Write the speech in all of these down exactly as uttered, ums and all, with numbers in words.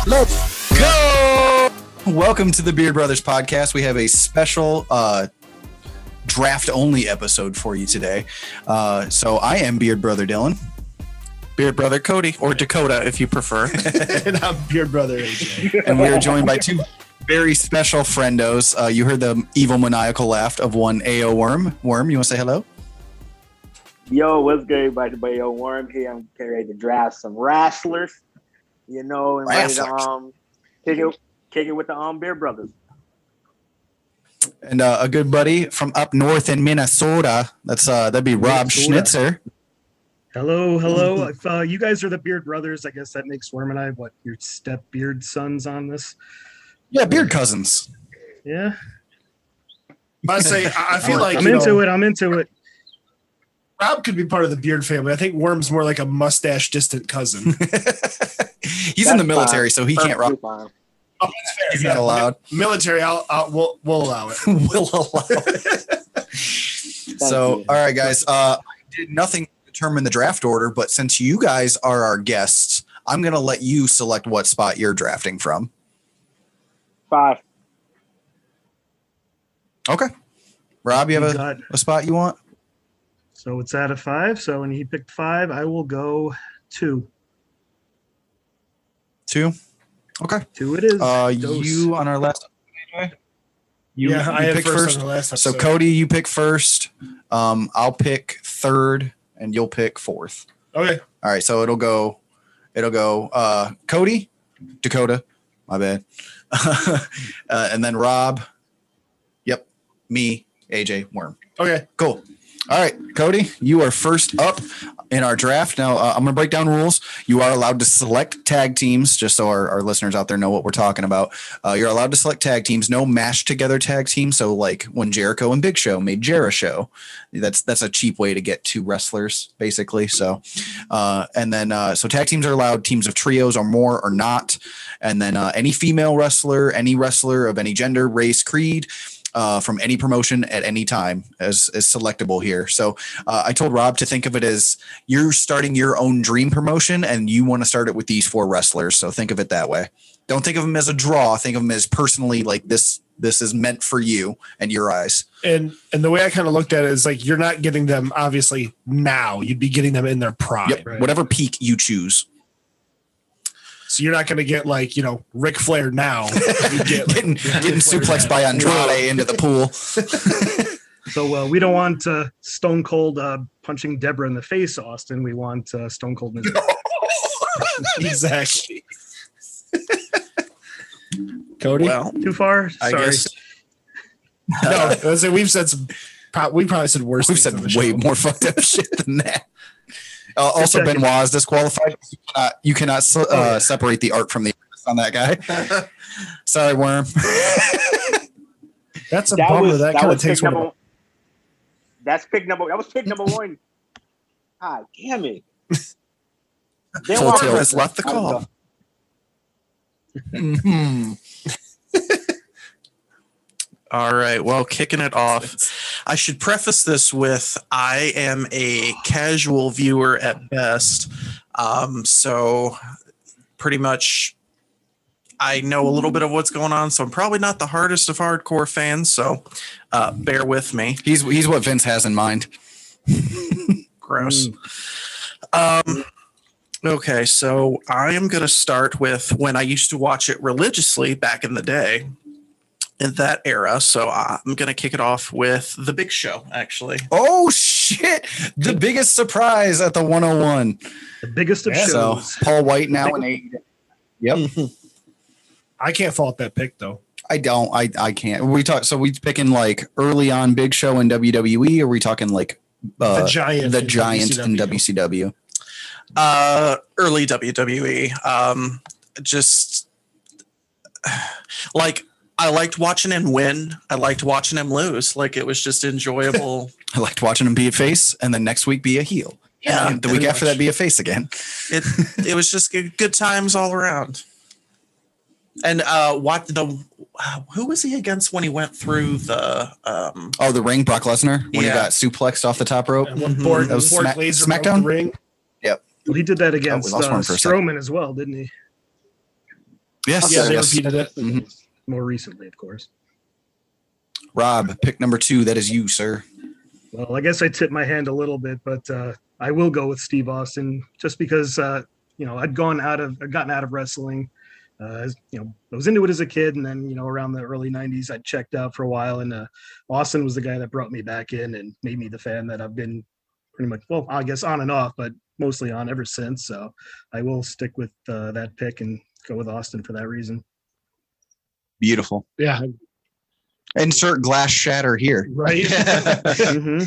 Let's go! Welcome to the Beard Brothers podcast. We have a special uh, draft-only episode for you today. Uh, so I am Beard Brother Dylan. Beard Brother Cody, or Dakota if you prefer. And I'm Beard Brother A J. And we are joined by two very special friendos. Uh, you heard the evil maniacal laugh of one A O Worm. Worm, you want to say hello? Yo, what's good, everybody? The Yo Worm here. I'm getting ready to draft some wrestlers, you know, and ready to um, kick it, kick it with the um, Beard Brothers. And uh, a good buddy from up north in Minnesota. That's uh, that'd be Rob Minnesota. Schnitzer. Hello, hello. If uh, you guys are the Beard Brothers, I guess that makes Worm and I what your step beard sons on this. Yeah, beard cousins. Yeah, I say I feel like I'm you into know, it. I'm into it. Rob could be part of the Beard family. I think Worm's more like a mustache distant cousin. He's That's in the military, fine. so he can't rock. Perfectly fine. Oh, that's fair. He's not allowed. Military, I'll, I'll we'll, we'll allow it. Will allow it. So, you. all right, guys. Uh, I did nothing to determine the draft order, but since you guys are our guests, I'm going to let you select what spot you're drafting from. Five. Okay. Rob, you have You a, got- a spot you want? So it's out of five. So when he picked five, I will go two. Two? Okay. Two it is. Uh, Dose. you on our last You, yeah, you I had pick first, first. on the last So episode. Cody, you pick first. Um, I'll pick third, and you'll pick fourth. Okay. All right, so it'll go, it'll go. Uh, Cody, Dakota, my bad, uh, and then Rob. Yep, me, A J, Worm. Okay. Cool. All right, Cody, you are first up in our draft. Now, uh, I'm going to break down rules. You are allowed to select tag teams, just so our, our listeners out there know what we're talking about. Uh, you're allowed to select tag teams, no mashed together tag teams. So, like when Jericho and Big Show made Jeri-Show, that's that's a cheap way to get two wrestlers, basically. So, uh, and then uh, so tag teams are allowed, teams of trios or more or not. And then uh, any female wrestler, any wrestler of any gender, race, creed. Uh, from any promotion at any time as is selectable here. So uh, I told Rob to think of it as you're starting your own dream promotion and you want to start it with these four wrestlers. So think of it that way. Don't think of them as a draw. Think of them as personally like this. This is meant for you and your eyes. And and the way I kind of looked at it is like you're not getting them obviously now. You'd be getting them in their prime. Yep. Right. Whatever peak you choose. So you're not going to get like, you know, Ric Flair now. You get like, Getting, getting suplexed by Andrade into the pool. So uh, we don't want uh, Stone Cold uh, punching Deborah in the face, Austin. We want uh, Stone Cold. In the- Exactly. Cody? Well, Too far? I Sorry. guess No, I was saying we've said some, pro- we probably said worse We've things said on the way show. more fucked up shit than that. Uh, also, second. Benoit is disqualified. You cannot, you cannot uh, Oh, yeah. separate the art from the artist on that guy. Sorry, Worm. That's a That bummer. was that that kind of was takes pick one. number. That's pick number. That was pick number one. God damn it! Then Full Walker tilt. has left the call. Mhm. All right. Well, kicking it off, I should preface this with I am a casual viewer at best. Um, so pretty much I know a little bit of what's going on. So I'm probably not the hardest of hardcore fans. So uh, bear with me. He's he's what Vince has in mind. Gross. Um, okay. So I am going to start with when I used to watch it religiously back in the day. In that era, so I'm gonna kick it off with the Big Show. Actually, Oh shit! The biggest surprise at the one oh one. The biggest of Yeah, So shows. Paul White now in eight. Yep. I can't fault that pick though. I don't. I I can't. We talk. So we picking like early on Big Show in W W E, or we talking like uh, The Giant the in Giant in W C W. W C W. uh, early W W E. Um, just like I liked watching him win. I liked watching him lose. Like it was just enjoyable. I liked watching him be a face, and then next week be a heel. Yeah, And the week pretty after much. that, be a face again. It it was just good, good times all around. And uh, what the who was he against when he went through the um, Oh, the ring, Brock Lesnar, when he Yeah. got suplexed off the top rope. And when Mhm. Borg, That was Borg Smack- Laser SmackDown? broke the ring. Well, he did that against lost uh, one for a second. Strowman as well, didn't he? Yes, Yeah, they yes. repeated it. Mhm. More recently, of course. Rob, pick number two. That is you, sir. Well, I guess I tipped my hand a little bit, but uh, I will go with Steve Austin just because uh, you know I'd gone out of I'd gotten out of wrestling. Uh, as, you know, I was into it as a kid, and then you know around the early nineties, I checked out for a while, and uh, Austin was the guy that brought me back in and made me the fan that I've been pretty much, well, I guess on and off, but mostly on ever since. So I will stick with uh, that pick and go with Austin for that reason. Beautiful. Yeah, Insert glass shatter here. right. Mm-hmm.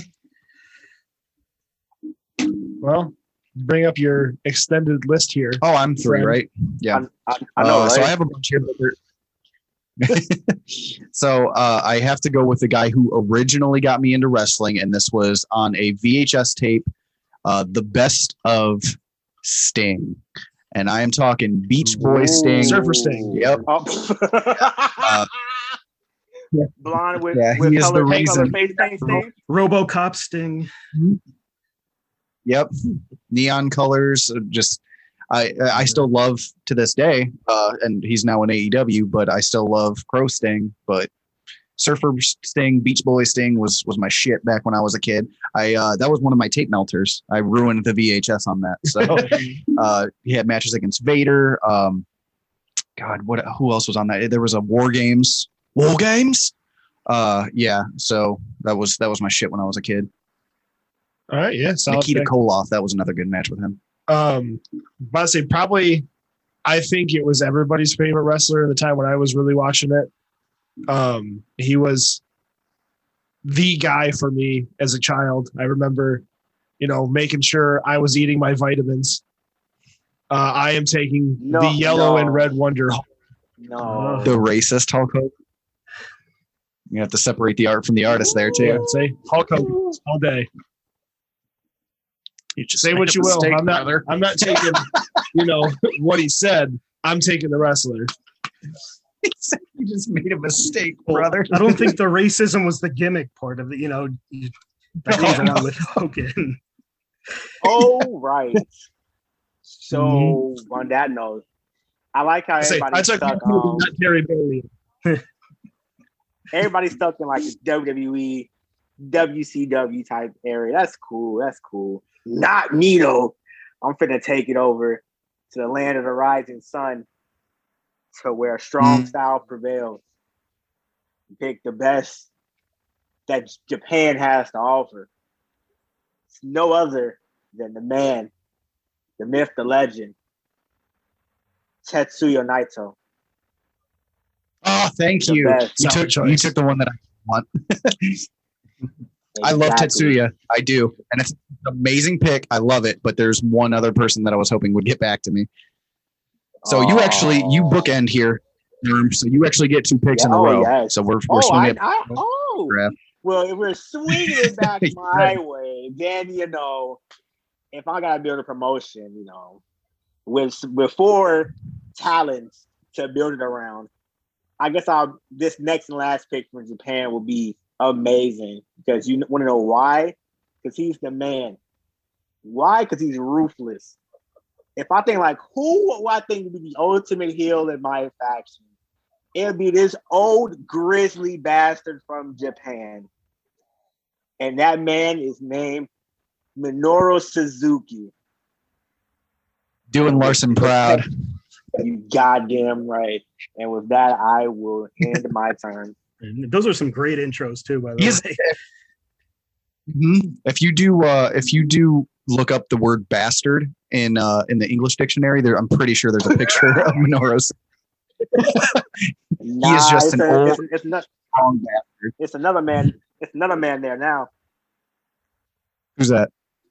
Well, bring up your extended list here. Oh, I'm three, Friend. right? Yeah. I, I, I know, Uh, right? So I have a bunch here. But they're- so uh, I have to go with the guy who originally got me into wrestling, and this was on a V H S tape, uh, the best of Sting, and I am talking Beach Boy Sting, Surfer Sting. Yep. Oh. Uh, Blonde with, yeah, he with is color, the color reason. face paint Sting. RoboCop Sting. Yep, neon colors. uh, Just I I still love to this day, uh, and he's now in A E W, but I still love Crow Sting. But Surfer Sting, Beach Boy Sting was was my shit back when I was a kid. I uh, that was one of my tape melters. I ruined the V H S on that. So uh, he had matches against Vader. Um, God, what? Who else was on that? There was a War Games. War Games. Uh, yeah. So that was that was my shit when I was a kid. All right, yeah, solid Nikita pick. Koloff. That was another good match with him. Um, but I say probably, I think it was everybody's favorite wrestler at the time when I was really watching it. Um, he was the guy for me as a child. I remember, you know, making sure I was eating my vitamins. Uh, I am taking No, the yellow no. and red Wonder. No. The racist Hulk Hogan. You have to separate the art from the artist there Yeah, too. say Hulk Hogan all day. You just Say made what a you will. mistake, I'm not. brother. I'm not taking, you know, what he said. I'm taking the wrestler. You just made a mistake, Well, brother. I don't think the racism was the gimmick part of it. You know, you- that goes along with Hogan. Oh, right. So Mm-hmm. on that note, I like how I say everybody I took stuck. Hulk Hogan, Um, not Terry Bollea. everybody's stuck in like the W W E, W C W type area. That's cool. That's cool. Not me though. I'm finna take it over to the land of the rising sun, to where strong Mm. style prevails. Pick the best that Japan has to offer. It's no other than the man, the myth, the legend, Tetsuya Naito. Oh, thank The you. best. You Solid took choice. you took the one that I want. I love Exactly. Tetsuya. I do, and it's an amazing pick. I love it. But there's one other person that I was hoping would get back to me. So you actually you bookend here, Norm. So you actually get two picks Yeah, in a oh, row. yes. So we're we're Oh, I, swinging. I, oh. Draft. Well, if we're swinging it back my Right. way, then you know, if I gotta build a promotion, you know, with with four talents to build it around, I guess I'll this next and last pick from Japan will be amazing because you want to know why? Because he's the man. Why? Because he's ruthless. If I think like who, who I think would be the ultimate heel in my faction, it'll be this old grizzly bastard from Japan. And that man is named Minoru Suzuki. Doing Larson proud. You goddamn right. And with that, I will end my turn. And those are some great intros too, by the He is- way. Mhm. If you do, uh, if you do look up the word bastard in uh, in the English dictionary, there, I'm pretty sure there's a picture of Minoru. Nah, is just it's an a- old- It's, it's, not, Strong bastard. it's another man. It's another man there now. Who's that?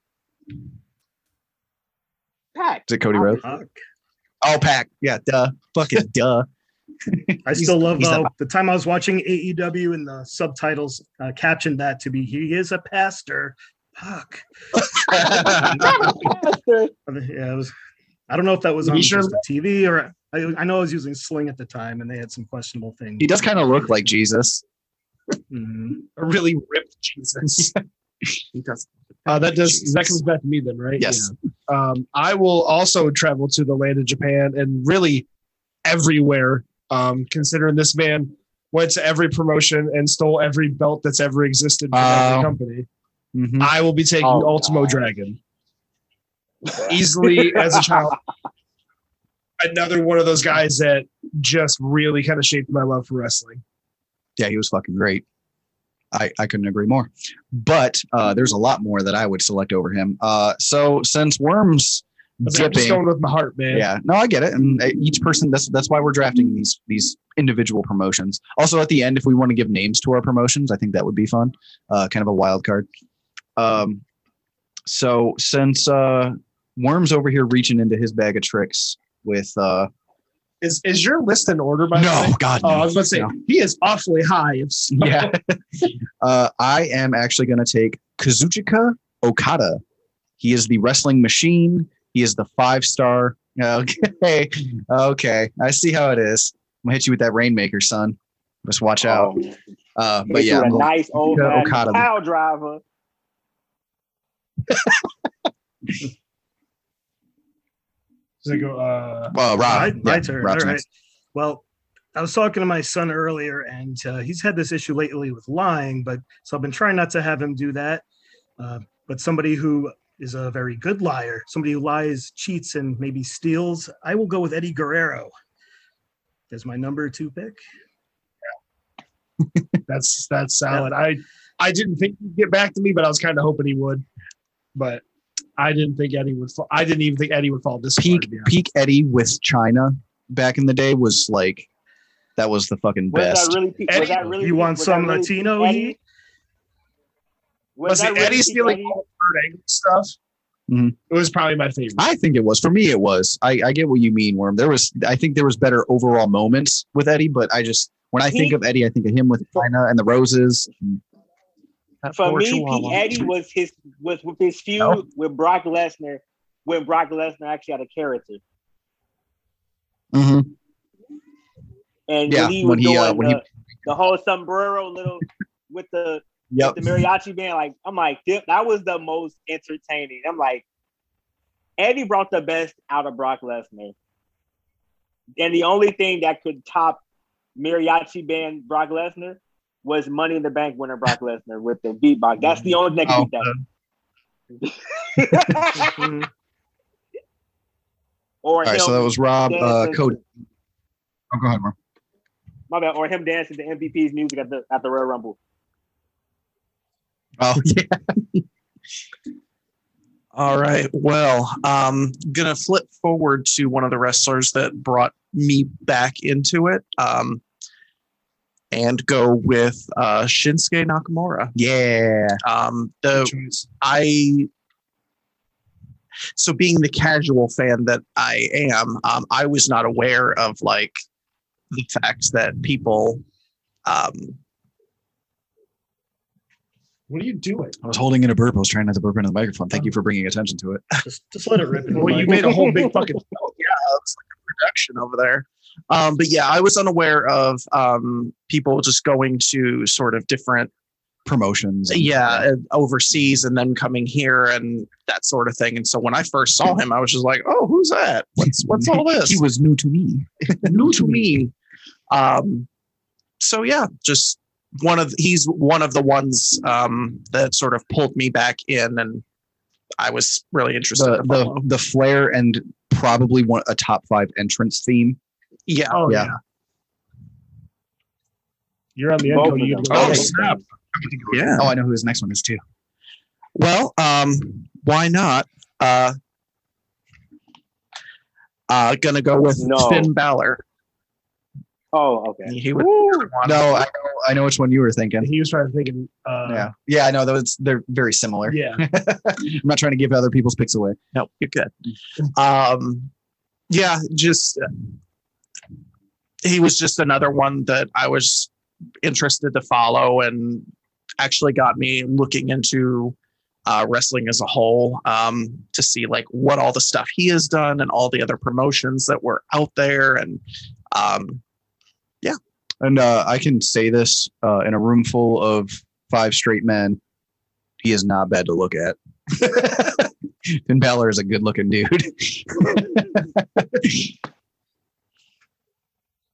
Pac. Is it Cody Rhodes? Fuck. Oh, Pac. Yeah, duh. Fucking duh. I He's- still love he's uh, not- the time I was watching A E W and the subtitles uh, captioned that to be "He is a pastor." Fuck. Bastard. Yeah, it was. I don't know if that was He on sure just the T V or I, I know I was using Sling at the time, and they had some questionable things. He does kind of look like Jesus. Mhm. A really ripped Jesus. He does. Uh, that does Jesus. that comes back to me then, right? Yes. Yeah. Um, I will also travel to the land of Japan and really everywhere. Um, considering this man went to every promotion and stole every belt that's ever existed from Wow. every company. Mhm. I will be taking Oh, Ultimo God. Dragon easily as a child. Another one of those guys that just really kind of shaped my love for wrestling. Yeah, he was fucking great. I, I couldn't agree more. But uh, there's a lot more that I would select over him. Uh, so since Worms I was like, I'm just dipping, going with my heart, man. yeah, no, I get it. And uh, each person, that's that's why we're drafting these these individual promotions. Also, at the end, if we want to give names to our promotions, I think that would be fun. Uh, kind of a wild card. Um, so since uh, Worms over here reaching into his bag of tricks with uh, Is is your list in order, by the way? no, God, Oh, no. I was going to say, No. he is awfully high. If- Yeah. uh, I am actually going to take Kazuchika Okada. He is the wrestling machine. He is the five star. Okay. Okay. I see how it is. I'm going to hit you with that Rainmaker, son. Just watch out. Oh, Uh, hit but you yeah, with I'm a going- nice old Okada. fashioned cow driver. Does it go, uh, uh, Rob. my, my yeah, turn. Rob's All right. next. Well, I was talking to my son earlier, and uh, he's had this issue lately with lying, but so I've been trying not to have him do that. Uh, but somebody who is a very good liar, somebody who lies, cheats, and maybe steals, I will go with Eddie Guerrero as my number two pick. that's that's solid. I I didn't think he'd get back to me, but I was kind of hoping he would. But I didn't think Eddie would fall. I didn't even think Eddie would fall this far, Peak to be honest. peak Eddie with China back in the day was like that was the fucking Was best. that really? Was Eddie, that really? You want was some that really Latino Eddie? heat? Was that it really Eddie Peak stealing Eddie? all the Kurt Angle stuff? Mhm. It was probably my favorite. I think it was. For me, it was. I, I get what you mean, Worm. There was I think there was better overall moments with Eddie, but I just when I think He- of Eddie, I think of him with China and the Roses. That For poor me, Chihuahua. Pete Eddie was his was with his feud No. with Brock Lesnar when Brock Lesnar actually had a character, Mm-hmm. and Yeah, when he when was he, doing uh, when he- the, the whole sombrero little with the Yep. with the mariachi band, like I'm like that that was the most entertaining. I'm like Eddie brought the best out of Brock Lesnar, and the only thing that could top mariachi band Brock Lesnar was Money in the Bank winner Brock Lesnar with the beatbox. That's the only thing that Oh, could beat that. Mhm. Or All right, him so that was Rob, uh, dancing- Cody. Oh, go ahead, Worm. My bad. Or him dancing to M V P's music at the at the Royal Rumble. Oh yeah. All right. Well, um, gonna flip forward to one of the wrestlers that brought me back into it, um, and go with uh, Shinsuke Nakamura. Yeah. Um, the Good choice. I so being the casual fan that I am, um, I was not aware of like the fact that people. Um, What are you doing? I was holding in a burp. I was trying not to burp into the microphone. Thank you for bringing attention to it. Just, just let it rip. in the Well, you mic. made a whole big fucking. it's like a production over there. Um, but yeah, I was unaware of um, people just going to sort of different, Promotions. and- yeah, uh, overseas and then coming here and that sort of thing. And so when I first saw him, I was just like, "Oh, who's that? What's what's all this?" He was new to me. new to me. Um, so yeah, just one of he's one of the ones um, that sort of pulled me back in, and I was really interested. The to follow. the the flair and probably one a top five entrance theme. yeah, Oh Yeah. yeah. You're on the end. Both Cody. of You them. get to go. Oh, Okay. snap. yeah. Oh, I know who his next one is too. Well, um, why not? Uh, uh, gonna go with No. Finn Balor. Oh, okay. He would. No, I know I know which one you were thinking. He was trying to think. Of, uh, Yeah. Yeah, I know those they're very similar. Yeah. I'm not trying to give other people's picks away. No, you're good. Um, yeah, just uh, he was just another one that I was interested to follow, and actually got me looking into uh, wrestling as a whole, um, to see like what all the stuff he has done and all the other promotions that were out there, and um, And uh, I can say this uh, in a room full of five straight men, he is not bad to look at. Finn Balor is a good looking dude.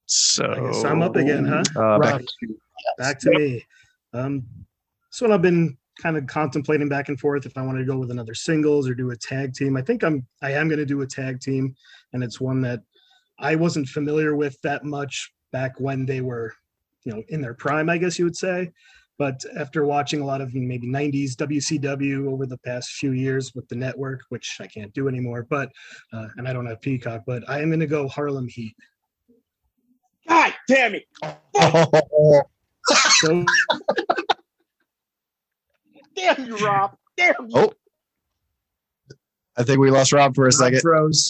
So I guess I'm up again, huh? Uh, back Rob. Back to me. Um, this one I've been kind of contemplating back and forth if I want to go with another singles or do a tag team. I think I'm I am going to do a tag team, and it's one that I wasn't familiar with that much back when they were, you know, in their prime, I guess you would say. But after watching a lot of maybe nineties W C W over the past few years with the network, which I can't do anymore, but uh, and I don't have Peacock, but I am going to go Harlem Heat. God damn it! So Damn you, Rob! Damn you! Oh, I think we lost Rob for a Rob second. froze.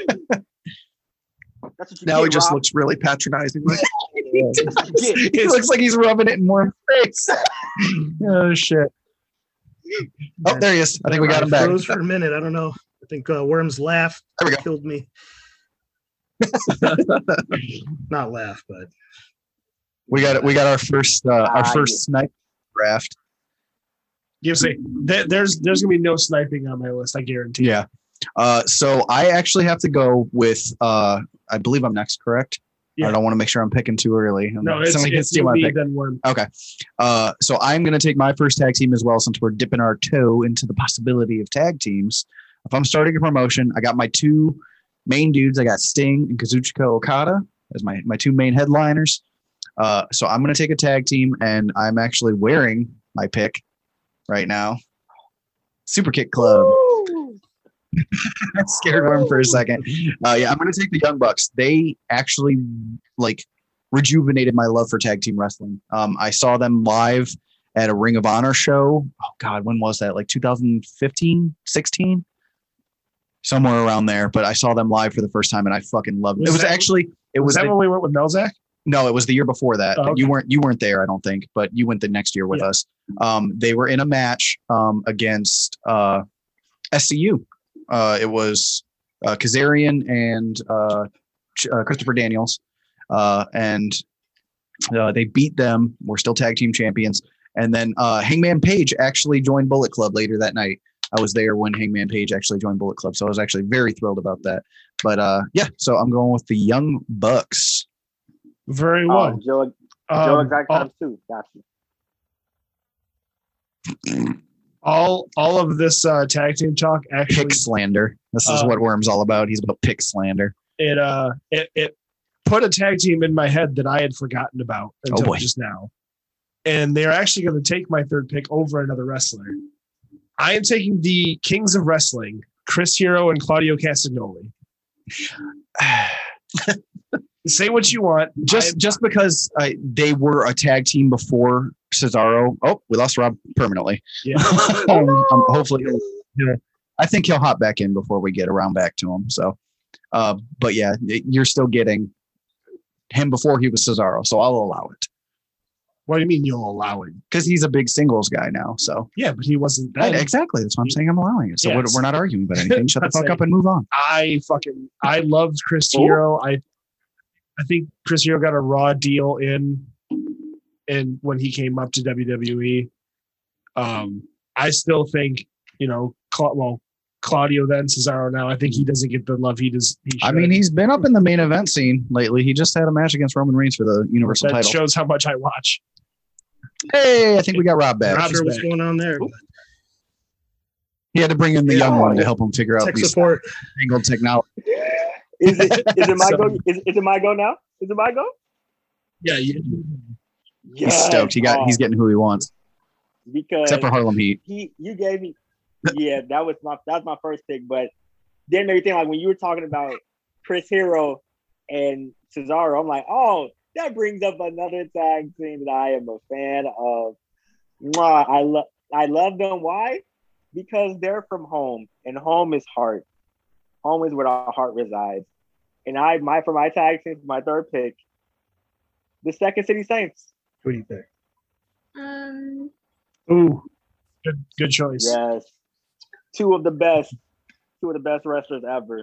That's what you now get, he just Rob. looks really patronizing. That's what you get. He looks like he's rubbing it in Worm's face. Oh shit! Oh, there he is. I think we got him back. Froze for a minute. I don't know. I think uh, Worm's laugh There we go. killed me. Not laugh, but We got it. We got our first uh, our Ah, first snipe draft. You say there, there's there's gonna be no sniping on my list. I guarantee. Yeah. Uh, so I actually have to go with. Uh, I believe I'm next, correct? Yeah. I don't want to make sure I'm picking too early. No, it's, Somebody can it's steal you, my me, pick. then Worm. Okay. Uh, so I'm going to take my first tag team as well, since we're dipping our toe into the possibility of tag teams. If I'm starting a promotion, I got my two main dudes. I got Sting and Kazuchika Okada as my, my two main headliners. Uh, so I'm going to take a tag team, and I'm actually wearing my pick right now. Super Kick Club. Woo! I scared Worm for a second. Uh, yeah, I'm going to take the Young Bucks. They actually like rejuvenated my love for tag team wrestling. Um, I saw them live at a Ring of Honor show. Oh God, when was that? Like two thousand fifteen, sixteen, somewhere around there. But I saw them live for the first time, and I fucking loved it. Was It was that- actually it Was was that the, when we went with Melzak? no, it was the year before that. Oh, But You okay. weren't you weren't there, I don't think, but you went the next year with Yeah. us. Um, they were in a match um, against uh, S C U. Uh, it was uh, Kazarian and uh, Ch- uh, Christopher Daniels, uh, and uh, they beat them. We're still tag team champions. And then uh, Hangman Page actually joined Bullet Club later that night. I was there when Hangman Page actually joined Bullet Club, so I was actually very thrilled about that. But uh, yeah, so I'm going with the Young Bucks. Very Oh, well. Joe, Joe Um, exact all, times two. Got you. all all of this uh, tag team talk actually Pick slander. This is Uh, what Worm's all about. He's about pick slander. it uh it, it put a tag team in my head that I had forgotten about until boy. just now. And they're actually going to take my third pick over another wrestler. I am taking the Kings of Wrestling, Chris Hero and Claudio Castagnoli. Say what you want. Just I- just because uh, they were a tag team before Cesaro. Oh, we lost Rob permanently. Yeah. um, um, hopefully, he'll, he'll- I think he'll hop back in before we get around back to him. So, uh, but yeah, y- you're still getting him before he was Cesaro, so I'll allow it What do you mean you'll allow it? because he's a big singles guy now. So Yeah, but he wasn't Right, then. exactly, that's why I'm saying I'm allowing it. So we're, Yes. we're not arguing about anything. Shut the That's fuck like- up and move on. I fucking I loved Chris Oh. Hero. I I think Chris Hero got a raw deal in and when he came up to W W E. Um, I still think, you know, Cla- well, Claudio then Cesaro now. I think he doesn't get the love he does. He I should. mean, he's been up in the main event scene lately. He just had a match against Roman Reigns for the Universal that title. shows how much I watch. Hey, I think we got Rob back. Rob's not sure what's back. going on there. but He had to bring in the young Yeah. one to help him figure out Tech these support. angled technology. Is it is it my So- go? Is, is it my go now? Is it my go? Yeah, you, He's stoked. He got. Oh, He's getting who he wants, because except for Harlem Heat. he you gave me yeah that was my that was my first pick, but then everything like when you were talking about Chris Hero and Cesaro, I'm like, oh, that brings up another tag team that I am a fan of. Mwah, I love I love them. Why? Because they're from home, and home is heart. Home is where our heart resides. And I my for my tag team, for my third pick, the Second City Saints. Who do you think? Um, ooh, good good choice. Yes, two of the best, two of the best wrestlers ever.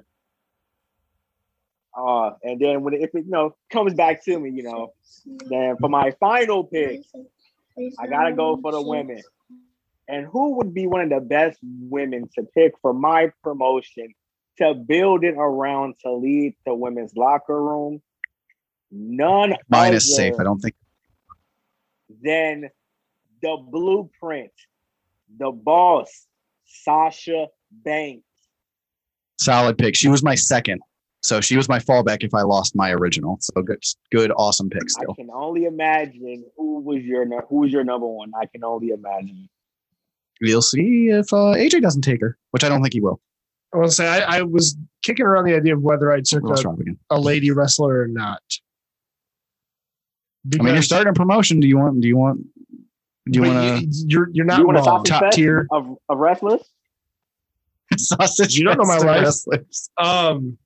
Uh, and then when it, if it you know comes back to me, you know, then for my final pick, I gotta go for the women. And who would be one of the best women to pick for my promotion to build it around to lead the women's locker room? none Mine other is safe. I don't think. than the blueprint, the boss, Sasha Banks. Solid pick. She was my second. So she was my fallback if I lost my original. So good, good, awesome pick I still. can only imagine who was your nu- who was your number one. I can only imagine. We'll see if uh, A J doesn't take her, which I don't think he will. I will say I, I was kicking around the idea of whether I took Girls a, Rob again. a lady wrestler or not. I mean, you're starting a promotion. Do you want? Do you want? Do you but want you, you're you're not You want a wrong. sausage Top fest tier. of, of wrestlers? to sausage? You don't know my fest of life. wrestlers. Um,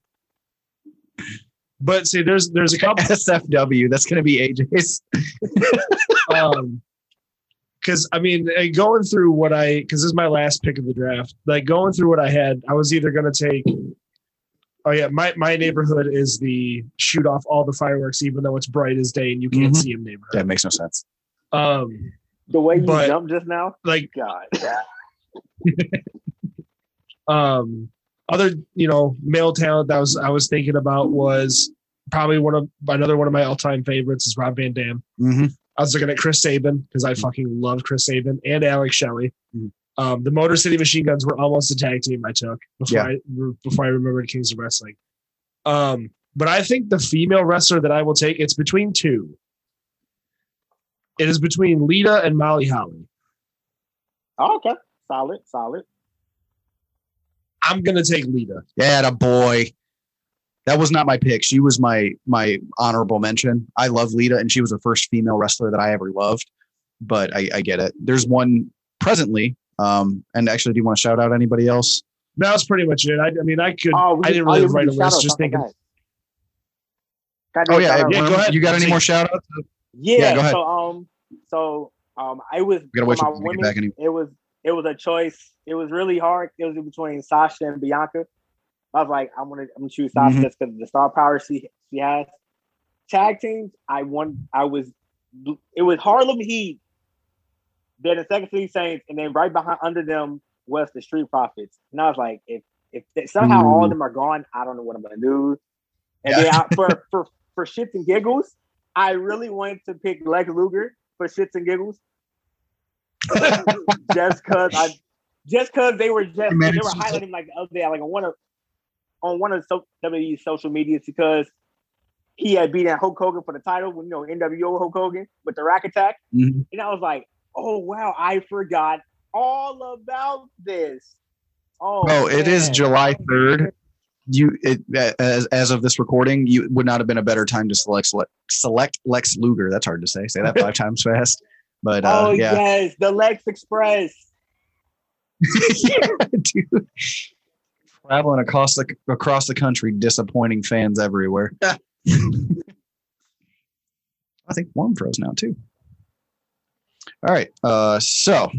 but see, there's there's a couple. S F W. That's going to be A J's. um, because I mean, uh, going through what I because this is my last pick of the draft. Like going through what I had, I was either going to take. Oh yeah, my my neighborhood is the shoot off all the fireworks, even though it's bright as day and you can't Mhm. see them. Neighborhood. That makes no sense. Um, The way you But- jumped just now? like God. um other you know male talent that was I was thinking about was probably one of another one of my all time favorites is Rob Van Dam. Mm-hmm. I was looking at Chris Sabin because I fucking loved Chris Sabin and Alex Shelley. Mhm. Um, the Motor City Machine Guns were almost a tag team I took before Yeah. I before I remembered Kings of Wrestling. Um, but I think the female wrestler that I will take, it's between two. It is between Lita and Molly Holly. Oh, okay. Solid, solid. I'm gonna take Lita. Yeah, a boy. That was not my pick. She was my my honorable mention. I love Lita, and she was the first female wrestler that I ever loved. But I, I get it. There's one presently. Um, and actually, do you want to shout out anybody else? That was pretty much it. I, I mean, I could. Oh, we I didn't oh, really yeah, we write a can shout list. out Just something thinking. like that. Can I do Oh a yeah, shout out? Yeah, go ahead. You got any Take- more shout outs? Yeah, Yeah, go ahead. So um, so um, I was gotta for wait my till we get women. back anyway. It was it was a choice. It was really hard. It was between Sasha and Bianca. I was like, I'm gonna I'm gonna choose Sasha Mhm. just because of the star power she she has. Tag teams, I won. I was. It was Harlem Heat, then the Second City Saints, and then right behind under them was the Street Profits. And I was like, if if they, somehow all of them are gone, I don't know what I'm gonna do. And Yeah. then I, for for for shits and giggles, I really wanted to pick Lex Luger for shits and giggles, just cause I, just cause they were just Hey, they man, were it's- highlighting him like the other day, like on one of on one of so, W W E's social medias because he had beaten Hulk Hogan for the title when you know N W O Hulk Hogan with the Rack Attack, Mhm. and I was like, oh wow, I forgot all about this. Oh, Bro, it is man. July third. You it as as of this recording, you would not have been a better time to select select, select Lex Luger. That's hard to say. Say that five times fast. But uh, Oh yeah. yes, the Lex Express. yeah, dude. Traveling across the across the country, disappointing fans everywhere. I think Worm throws now too. All right. Uh, so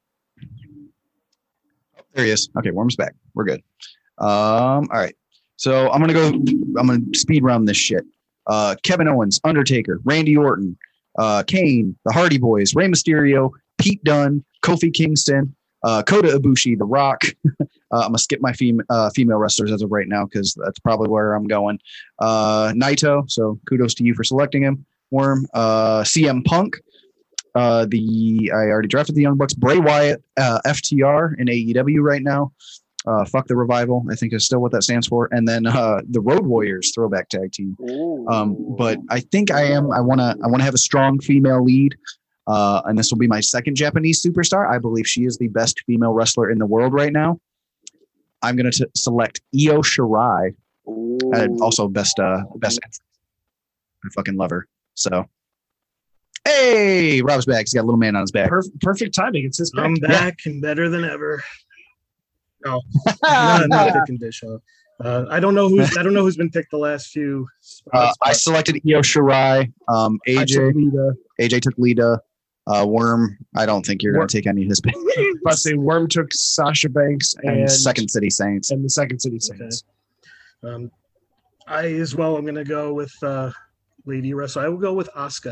there he is. Okay, Worm's back. We're good. Um, all right. So I'm gonna go. I'm gonna speed run this shit. Uh, Kevin Owens, Undertaker, Randy Orton, uh, Kane, the Hardy Boys, Rey Mysterio, Pete Dunne, Kofi Kingston, uh, Kota Ibushi, The Rock. uh, I'm gonna skip my fem- uh, female wrestlers as of right now because that's probably where I'm going. Uh, Naito. So kudos to you for selecting him. Worm. Uh, C M Punk. Uh, the I already drafted the Young Bucks. Bray Wyatt, uh, F T R in A E W right now. Uh, fuck the Revival, I think is still what that stands for. And then uh, the Road Warriors throwback tag team. Um, but I think I am. I want to. I want to have a strong female lead, uh, and this will be my second Japanese superstar. I believe she is the best female wrestler in the world right now. I'm going to select Io Shirai, and also best. Uh, best. I fucking love her. So, hey, Rob's back. He's got a little man on his back. Perfect, perfect timing. It's his pick. I'm back and better than ever. No, not, not picking Bischoff. Uh, I don't know who's I don't know who's been picked the last few Uh, spots. I selected Io Shirai. Um, I A J. took Lita. A J took Lita. Uh, Worm. I don't think you're going Worm. to take any of his picks. But say Worm took Sasha Banks and, And Second City Saints. and the Second City Saints. um, I as well. I'm going to go with uh, Lady Wrestler. I will go with Asuka.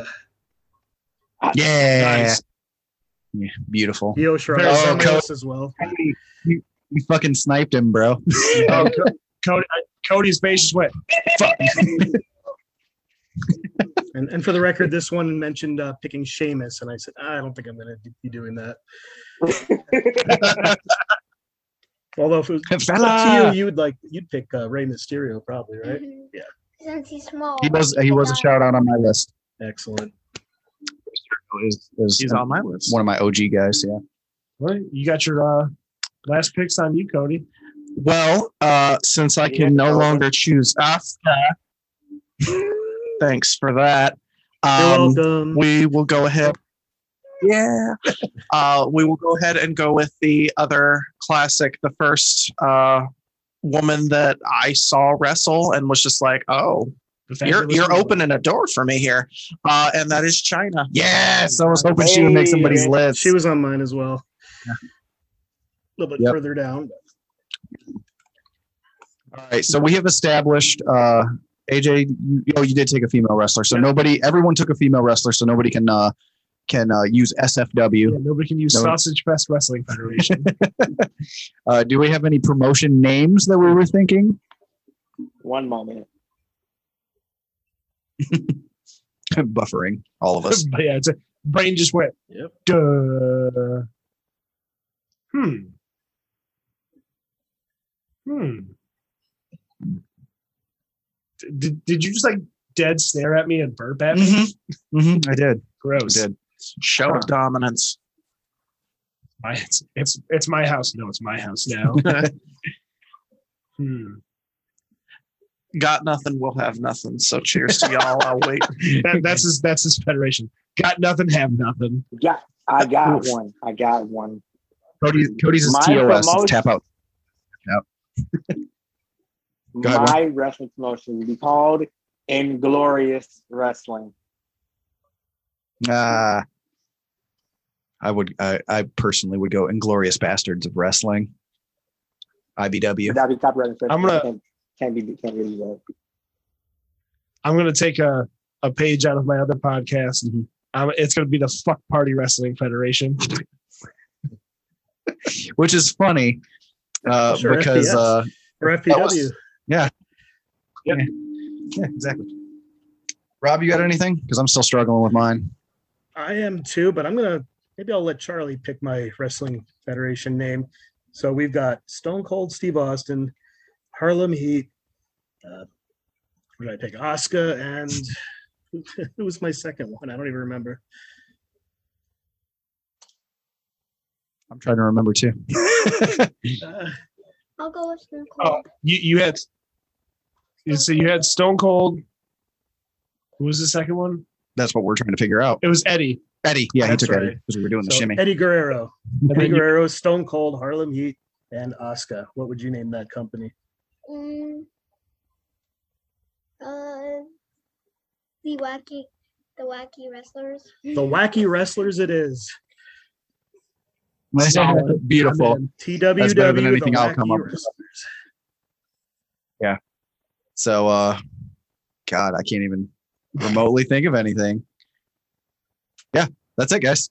Yeah. Nice. Yeah, beautiful. Io Shirai Very on my cool. list as well. You, you fucking sniped him, bro. Oh, Co- Cody, Cody's face just went. Fuck. And and for the record, this one mentioned uh, picking Sheamus, and I said I don't think I'm going to be doing that. Although if it was up to you, you would like you'd pick uh, Rey Mysterio probably, right? Mhm. Yeah. Since he's small. He was he was a shout out on my list. Excellent. Is, is He's on my list. one of my O G guys. Yeah. Well, you got your uh, last picks on you, Cody. Well, uh, since I can no longer choose Asuka, thanks for that. You're Um, welcome. we will go ahead. Yeah. Uh, we will go ahead and go with the other classic, the first uh, woman that I saw wrestle and was just like, oh, The you're fabulous you're Moolah. opening a door for me here. Uh, and that is China. Yes, I was hoping she would make somebody's Hey. list. She was on mine as well. Yeah. A little bit Yep. further down. All right, so we have established. Uh, A J, you, oh, you did take a female wrestler, so Yeah. nobody, everyone took a female wrestler, so nobody can uh, can uh, use S F W. Yeah, nobody can use No. Sausage Fest Wrestling Federation. Uh, do we have any promotion names that we were thinking? One moment. Buffering, all of us. But yeah, it's a, brain just went. Yep. Duh. Hmm. Hmm. Did, did you just like dead stare at me and burp at me? Mm-hmm. Mm-hmm. I did. Gross. I did. Show of dominance. My, it's, it's it's my house. No, it's my house now. hmm. Got nothing, we'll have nothing. So cheers to y'all. I'll wait. That, that's his that's his federation. Got nothing, have nothing. Got, I got one. I got one. Cody, Cody's is My T O S. It's promotion- tap out. Go ahead, My wrestling promotion would be called Inglorious Wrestling. Uh, I would. I, I personally would go Inglorious Bastards of Wrestling. I B W. Would that be copyright? I'm gonna- Can't, can't be. Can't really do I'm gonna take a, a page out of my other podcast. Um, it's gonna be the Fuck Party Wrestling Federation. Which is funny uh, Sure, because F P S. uh, Or F P W. That was- yeah, yeah, exactly. Rob, you got anything? Because I'm still struggling with mine. I am too, but I'm gonna maybe I'll let Charlie pick my wrestling federation name. So we've got Stone Cold Steve Austin, Harlem Heat. Uh, what did I pick? Asuka and who was my second one? I don't even remember. I'm trying to remember too. Uh, I'll go with Stone Oh, Cold. you you had you so you had Stone Cold. Who was the second one? That's what we're trying to figure out. It was Eddie. Eddie, yeah, That's he took right. Eddie because we were doing the so shimmy. Eddie Guerrero, And Eddie then you- Guerrero, Stone Cold, Harlem Heat, and Asuka. What would you name that company? Mm, uh, the wacky, the wacky wrestlers. The Wacky Wrestlers. It is Solid. Beautiful. I'm in. T W W. That's better than anything the I'll come Wacky up with. Wrestlers. So, uh, God, I can't even remotely think of anything. Yeah, that's it, guys.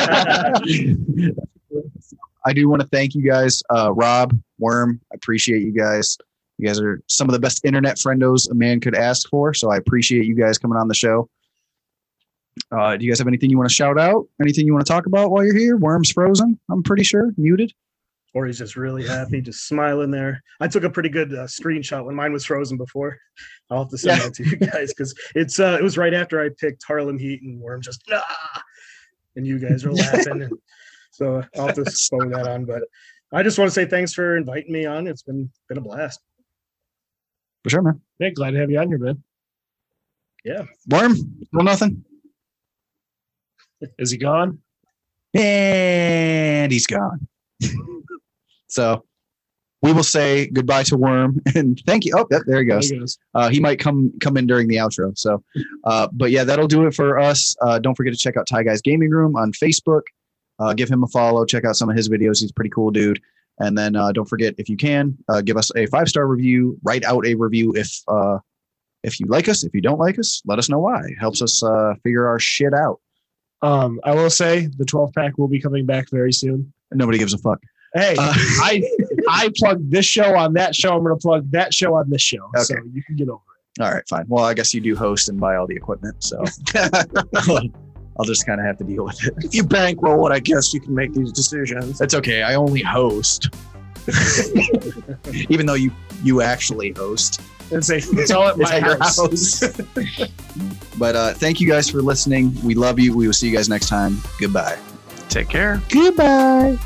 I do want to thank you guys, uh, Rob, Worm. I appreciate you guys. You guys are some of the best internet friendos a man could ask for. So I appreciate you guys coming on the show. Uh, do you guys have anything you want to shout out? Anything you want to talk about while you're here? Worm's frozen, I'm pretty sure. Muted. Or he's just really happy, just smiling there. I took a pretty good uh, screenshot when mine was frozen before. I'll have to send Yeah. that to you guys because it's uh, it was right after I picked Harlem Heat and Worm just nah, and you guys are laughing. And so I'll have to forward that on. But I just want to say thanks for inviting me on. It's been been a blast. For sure, man. Yeah, glad to have you on here, man. Yeah. Worm, still nothing? Is he gone? And he's gone. So we will say goodbye to Worm and thank you. Oh, yep, there he There goes. he goes. Uh, he might come come in during the outro. So, uh, but yeah, that'll do it for us. Uh, don't forget to check out Ty Guys Gaming Room on Facebook. Uh, give him a follow. Check out some of his videos. He's a pretty cool dude. And then uh, don't forget, if you can, uh, give us a five star review. Write out a review if uh, if you like us. If you don't like us, let us know why. It helps us uh, figure our shit out. Um, I will say the twelve pack will be coming back very soon. Nobody gives a fuck. Hey, Uh, I I plugged this show on that show. I'm going to plug that show on this show. So Okay. you can get over All right, fine. Well, I guess you do host and buy all the equipment, so I'll just kind of have to deal with it. If you bankroll it, I guess you can make these decisions. That's okay. I only host, even though you you actually host. It's, a, it's all at It's my at your house. house. But uh, thank you guys for listening. We love you. We will see you guys next time. Goodbye. Take care. Goodbye.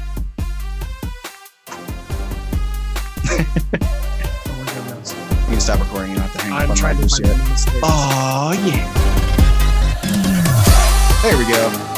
Oh my goodness. You can stop recording. You don't have to hang up I'm on trying to Rogers find yet. the mistake. Oh yeah. There we go.